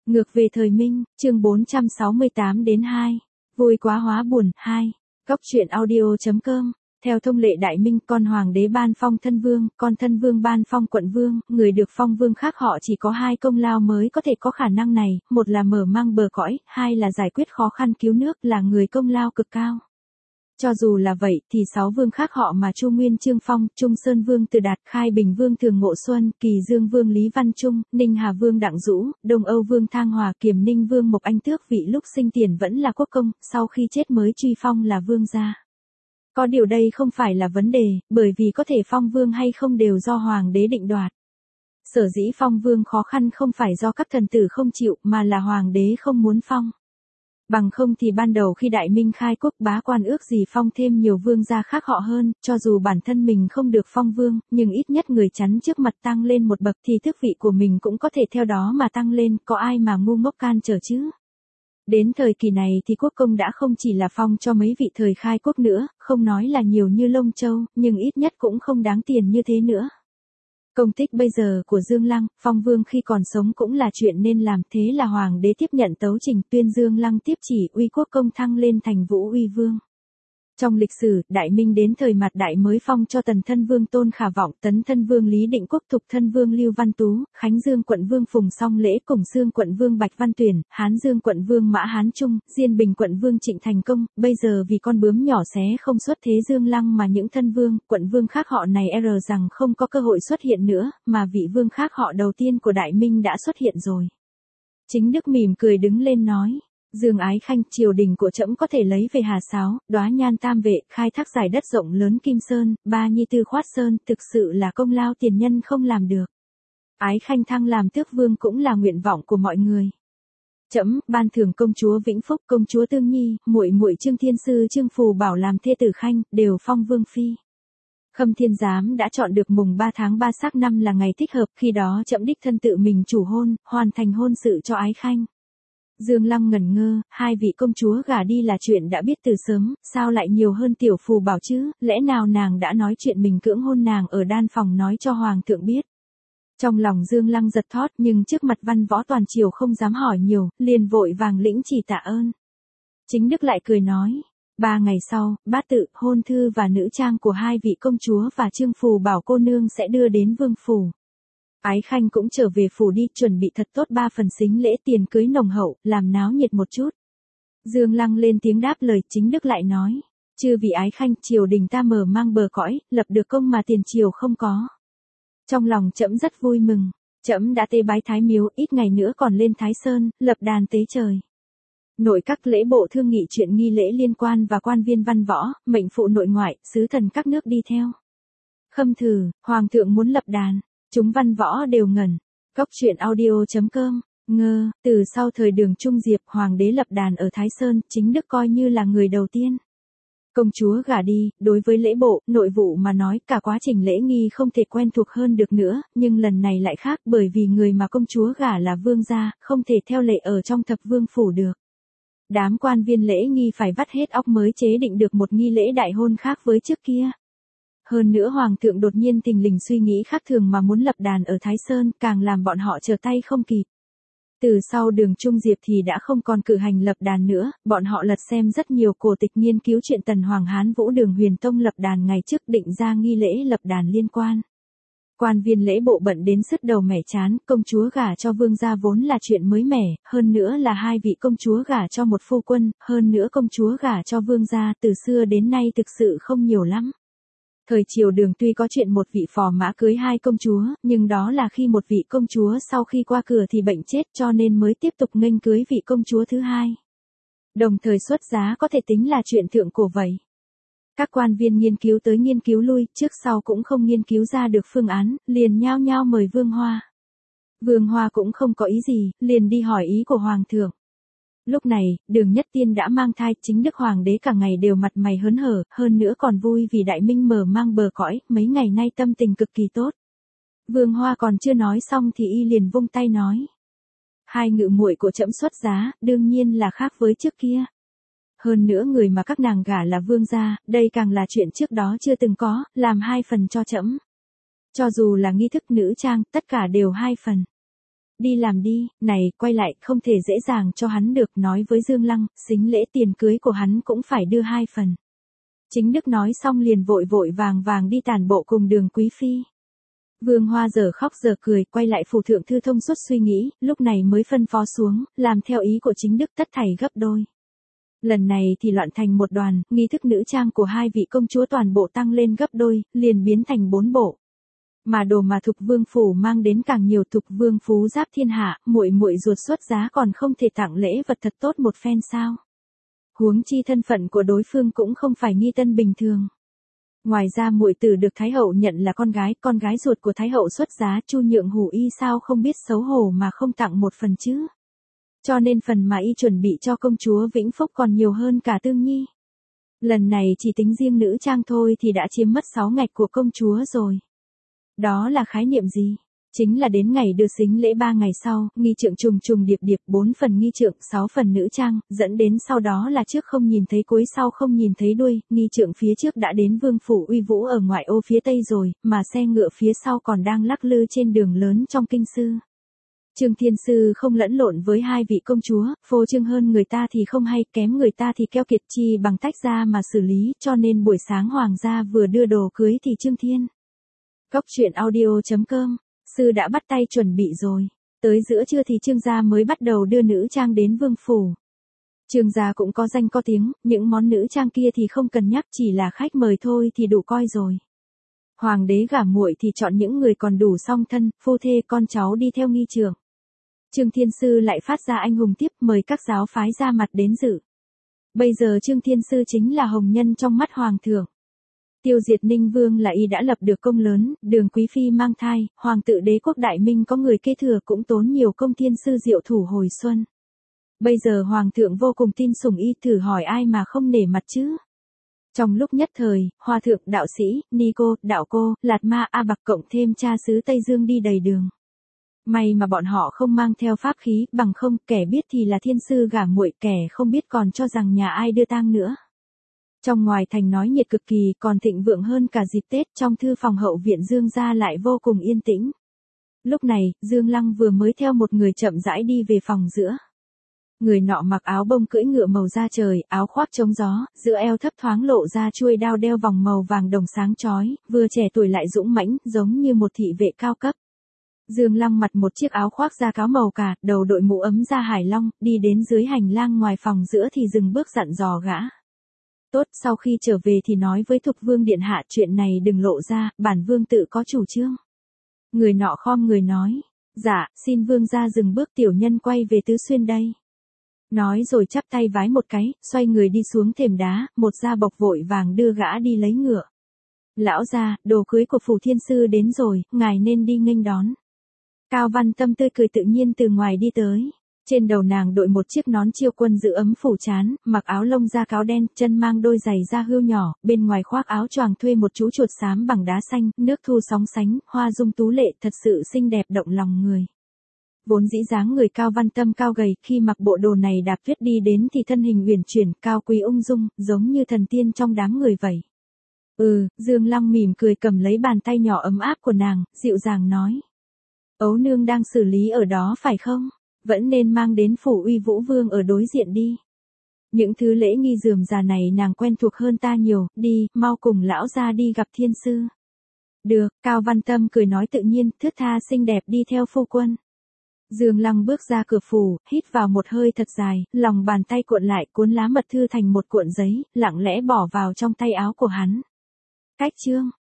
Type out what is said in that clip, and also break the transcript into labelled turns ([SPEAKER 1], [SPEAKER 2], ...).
[SPEAKER 1] Ngược về thời Minh, chương 468 đến 2. Vui quá hóa buồn, 2. Góc truyện audio.com. Theo thông lệ Đại Minh, con hoàng đế ban phong thân vương, con thân vương ban phong quận vương, người được phong vương khác họ chỉ có 2 công lao mới có thể có khả năng này, một là mở mang bờ cõi, 2 là giải quyết khó khăn cứu nước, là người công lao cực cao. Cho dù là vậy, thì 6 vương khác họ mà Chu Nguyên Chương phong, Trung Sơn Vương Từ Đạt, Khai Bình Vương Thường Ngộ Xuân, Kỳ Dương Vương Lý Văn Trung, Ninh Hà Vương Đặng Dũ, Đông Âu Vương Thang Hòa, Kiềm Ninh Vương Mộc Anh Tước vị lúc sinh tiền vẫn là quốc công, sau khi chết mới truy phong là vương gia. Có điều đây không phải là vấn đề, bởi vì có thể phong vương hay không đều do hoàng đế định đoạt. Sở dĩ phong vương khó khăn không phải do các thần tử không chịu mà là hoàng đế không muốn phong. Bằng không thì ban đầu khi Đại Minh khai quốc bá quan ước gì phong thêm nhiều vương gia khác họ hơn, cho dù bản thân mình không được phong vương, nhưng ít nhất người chắn trước mặt tăng lên một bậc thì tước vị của mình cũng có thể theo đó mà tăng lên, có ai mà ngu ngốc can trở chứ. Đến thời kỳ này thì quốc công đã không chỉ là phong cho mấy vị thời khai quốc nữa, không nói là nhiều như Lông Châu, nhưng ít nhất cũng không đáng tiền như thế nữa. Công tích bây giờ của Dương Lăng, phong vương khi còn sống cũng là chuyện nên làm, thế là hoàng đế tiếp nhận tấu trình tuyên Dương Lăng tiếp chỉ uy quốc công thăng lên thành Vũ Uy Vương. Trong lịch sử, Đại Minh đến thời Mạt Đại mới phong cho Tần Thân Vương Tôn Khả Vọng, Tấn Thân Vương Lý Định Quốc, Thục Thân Vương Lưu Văn Tú, Khánh Dương Quận Vương Phùng Song Lễ, Củng Xương Quận Vương Bạch Văn Tuyển, Hán Dương Quận Vương Mã Hán Trung, Diên Bình Quận Vương Trịnh Thành Công. Bây giờ vì con bướm nhỏ xé không xuất thế Dương Lăng mà những thân vương, quận vương khác họ này rằng không có cơ hội xuất hiện nữa, mà vị vương khác họ đầu tiên của Đại Minh đã xuất hiện rồi. Chính Đức mỉm cười đứng lên nói: Dương Ái Khanh, triều đình của trẫm có thể lấy về Hà Sáo, Đóa Nhan Tam Vệ, khai thác giải đất rộng lớn Kim Sơn, ba nhi tư Khoát Sơn, thực sự là công lao tiền nhân không làm được. Ái Khanh thăng làm tước vương cũng là nguyện vọng của mọi người. Trẫm ban thưởng công chúa Vĩnh Phúc, công chúa Tương Nhi, muội muội Trương Thiên Sư Trương Phù Bảo làm thê tử Khanh, đều phong vương phi. Khâm Thiên Giám đã chọn được mùng 3 tháng 3 Sác Năm là ngày thích hợp, khi đó trẫm đích thân tự mình chủ hôn, hoàn thành hôn sự cho Ái Khanh. Dương Lăng ngẩn ngơ, 2 vị công chúa gả đi là chuyện đã biết từ sớm, sao lại nhiều hơn tiểu Phù Bảo chứ, lẽ nào nàng đã nói chuyện mình cưỡng hôn nàng ở đan phòng nói cho hoàng thượng biết. Trong lòng Dương Lăng giật thót, nhưng trước mặt văn võ toàn triều không dám hỏi nhiều, liền vội vàng lĩnh chỉ tạ ơn. Chính Đức lại cười nói: 3 ngày sau, bát tự, hôn thư và nữ trang của 2 vị công chúa và Trương Phù Bảo cô nương sẽ đưa đến vương phủ. Ái Khanh cũng trở về phủ đi, chuẩn bị thật tốt 3 phần sính lễ tiền cưới nồng hậu, làm náo nhiệt một chút. Dương Lăng lên tiếng đáp lời. Chính Đức lại nói: chư vị Ái Khanh, triều đình ta mở mang bờ cõi, lập được công mà tiền triều không có. Trong lòng trẫm rất vui mừng, trẫm đã tế bái Thái Miếu, ít ngày nữa còn lên Thái Sơn, lập đàn tế trời. Nội các lễ bộ thương nghị chuyện nghi lễ liên quan và quan viên văn võ, mệnh phụ nội ngoại, sứ thần các nước đi theo. Khâm thử, hoàng thượng muốn lập đàn. Chúng văn võ đều ngẩn. Góc truyện audio.com. Ngơ, từ sau thời Đường Trung Diệp, hoàng đế lập đàn ở Thái Sơn, Chính Đức coi như là người đầu tiên. Công chúa gả đi, đối với lễ bộ, nội vụ mà nói, cả quá trình lễ nghi không thể quen thuộc hơn được nữa, nhưng lần này lại khác, bởi vì người mà công chúa gả là vương gia, không thể theo lệ ở trong thập vương phủ được. Đám quan viên lễ nghi phải vắt hết óc mới chế định được một nghi lễ đại hôn khác với trước kia. Hơn nữa hoàng thượng đột nhiên thình lình suy nghĩ khác thường mà muốn lập đàn ở Thái Sơn, càng làm bọn họ trở tay không kịp. Từ sau Đường Trung Diệp thì đã không còn cử hành lập đàn nữa, bọn họ lật xem rất nhiều cổ tịch nghiên cứu chuyện Tần Hoàng Hán Vũ Đường Huyền Tông lập đàn ngày trước, định ra nghi lễ lập đàn liên quan. Quan viên lễ bộ bận đến sứt đầu mẻ chán, công chúa gả cho vương gia vốn là chuyện mới mẻ, hơn nữa là 2 vị công chúa gả cho một phu quân, hơn nữa công chúa gả cho vương gia từ xưa đến nay thực sự không nhiều lắm. Thời triều Đường tuy có chuyện một vị phò mã cưới 2 công chúa, nhưng đó là khi một vị công chúa sau khi qua cửa thì bệnh chết, cho nên mới tiếp tục nghênh cưới vị công chúa thứ 2. Đồng thời xuất giá có thể tính là chuyện thượng cổ vậy. Các quan viên nghiên cứu tới nghiên cứu lui, trước sau cũng không nghiên cứu ra được phương án, liền nhao nhao mời Vương Hoa. Vương Hoa cũng không có ý gì, liền đi hỏi ý của hoàng thượng. Lúc này, Đường Nhất Tiên đã mang thai, Chính Đức hoàng đế cả ngày đều mặt mày hớn hở, hơn nữa còn vui vì Đại Minh mở mang bờ cõi, mấy ngày nay tâm tình cực kỳ tốt. Vương Hoa còn chưa nói xong thì y liền vung tay nói: 2 ngự muội của trẫm xuất giá, đương nhiên là khác với trước kia. Hơn nữa người mà các nàng gả là vương gia, đây càng là chuyện trước đó chưa từng có, làm 2 phần cho trẫm. Cho dù là nghi thức nữ trang, tất cả đều 2 phần. đi làm đi, này, quay lại, không thể dễ dàng cho hắn được, nói với Dương Lăng, sính lễ tiền cưới của hắn cũng phải đưa 2 phần. Chính Đức nói xong liền vội vội vàng vàng đi tản bộ cùng Đường Quý Phi. Vương Hoa giờ khóc giờ cười, quay lại phủ thượng thư thông suốt suy nghĩ, lúc này mới phân phó xuống, làm theo ý của chính Đức tất thảy gấp đôi. Lần này thì loạn thành một đoàn, nghi thức nữ trang của 2 vị công chúa toàn bộ tăng lên gấp đôi, liền biến thành 4 bộ. Mà đồ mà Thục Vương phủ mang đến càng nhiều, Thục Vương phú giáp thiên hạ, muội muội ruột xuất giá còn không thể tặng lễ vật thật tốt một phen sao? Huống chi thân phận của đối phương cũng không phải nghi tân bình thường. Ngoài ra muội tử được Thái hậu nhận là con gái ruột của Thái hậu xuất giá, Chu Nhượng Hủ y sao không biết xấu hổ mà không tặng một phần chứ? Cho nên phần mà y chuẩn bị cho công chúa Vĩnh Phúc còn nhiều hơn cả Tương Nhi. Lần này chỉ tính riêng nữ trang thôi thì đã chiếm mất 6 ngạch của công chúa rồi. Đó là khái niệm gì? Chính là đến ngày đưa sính lễ 3 ngày sau, nghi trượng trùng trùng điệp điệp 4 phần nghi trượng, 6 phần nữ trang, dẫn đến sau đó là trước không nhìn thấy cuối sau không nhìn thấy đuôi, nghi trượng phía trước đã đến vương phủ uy vũ ở ngoại ô phía tây rồi, mà xe ngựa phía sau còn đang lắc lư trên đường lớn trong kinh sư. Trương Thiên Sư không lẫn lộn với 2 vị công chúa, phô trương hơn người ta thì không hay, kém người ta thì keo kiệt, chi bằng tách ra mà xử lý, cho nên buổi sáng hoàng gia vừa đưa đồ cưới thì Trương Thiên. Cóc truyện audio.com, sư đã bắt tay chuẩn bị rồi. Tới giữa trưa thì Trương gia mới bắt đầu đưa nữ trang đến vương phủ. Trương gia cũng có danh có tiếng, những món nữ trang kia thì không cần nhắc, chỉ là khách mời thôi thì đủ coi rồi. Hoàng đế gả muội thì chọn những người còn đủ song thân, phu thê con cháu đi theo nghi trượng. Trương Thiên Sư lại phát ra anh hùng tiếp, mời các giáo phái ra mặt đến dự. Bây giờ Trương Thiên Sư chính là hồng nhân trong mắt hoàng thượng. Tiêu diệt Ninh Vương là y đã lập được công lớn, Đường Quý Phi mang thai, hoàng tự đế quốc Đại Minh có người kế thừa cũng tốn nhiều công, Thiên Sư diệu thủ hồi xuân. Bây giờ hoàng thượng vô cùng tin sủng y, thử hỏi ai mà không nể mặt chứ. Trong lúc nhất thời, hòa thượng, đạo sĩ, ni cô, đạo cô, lạt ma, a bạc cộng thêm cha xứ Tây Dương đi đầy đường. May mà bọn họ không mang theo pháp khí, bằng không, kẻ biết thì là Thiên Sư gả muội, kẻ không biết còn cho rằng nhà ai đưa tang nữa. Trong ngoài thành nói nhiệt cực kỳ, còn thịnh vượng hơn cả dịp Tết, trong thư phòng hậu viện Dương gia lại vô cùng yên tĩnh. Lúc này, Dương Lăng vừa mới theo một người chậm rãi đi về phòng giữa. Người nọ mặc áo bông cưỡi ngựa màu da trời, áo khoác chống gió, giữa eo thấp thoáng lộ ra chuôi đao đeo vòng màu vàng đồng sáng chói, vừa trẻ tuổi lại dũng mãnh, giống như một thị vệ cao cấp. Dương Lăng mặc một chiếc áo khoác da cáo màu cà, đầu đội mũ ấm da hải long, đi đến dưới hành lang ngoài phòng giữa thì dừng bước dặn dò gã. Tốt, sau khi trở về thì nói với Thục Vương điện hạ, chuyện này đừng lộ ra, bản vương tự có chủ trương. Người nọ khom người nói, dạ, xin vương gia dừng bước, tiểu nhân quay về Tứ Xuyên đây. Nói rồi chắp tay vái một cái, xoay người đi xuống thềm đá, một gia bộc vội vàng đưa gã đi lấy ngựa. Lão gia, đồ cưới của phủ Thiên Sư đến rồi, ngài nên đi nghênh đón. Cao Văn Tâm tươi cười tự nhiên từ ngoài đi tới. Trên đầu nàng đội một chiếc nón chiêu quân giữ ấm phủ trán, mặc áo lông da cáo đen, chân mang đôi giày da hươu nhỏ, bên ngoài khoác áo choàng thuê một chú chuột xám bằng đá xanh, nước thu sóng sánh, hoa dung tú lệ, thật sự xinh đẹp động lòng người. Vốn dĩ dáng người Cao Văn Tâm cao gầy, khi mặc bộ đồ này đạp tuyết đi đến thì thân hình uyển chuyển, cao quý ung dung, giống như thần tiên trong đám người vậy. Dương Lăng mỉm cười cầm lấy bàn tay nhỏ ấm áp của nàng, dịu dàng nói. Ấu nương đang xử lý ở đó phải không? Vẫn nên mang đến phủ Uy Vũ Vương ở đối diện đi. Những thứ lễ nghi rườm rà này nàng quen thuộc hơn ta nhiều, đi, mau cùng lão gia đi gặp Thiên Sư. Được, Cao Văn Tâm cười nói tự nhiên, thướt tha xinh đẹp đi theo phu quân. Dương Lăng bước ra cửa phủ, hít vào một hơi thật dài, lòng bàn tay cuộn lại cuốn lá mật thư thành một cuộn giấy, lặng lẽ bỏ vào trong tay áo của hắn. Cách chương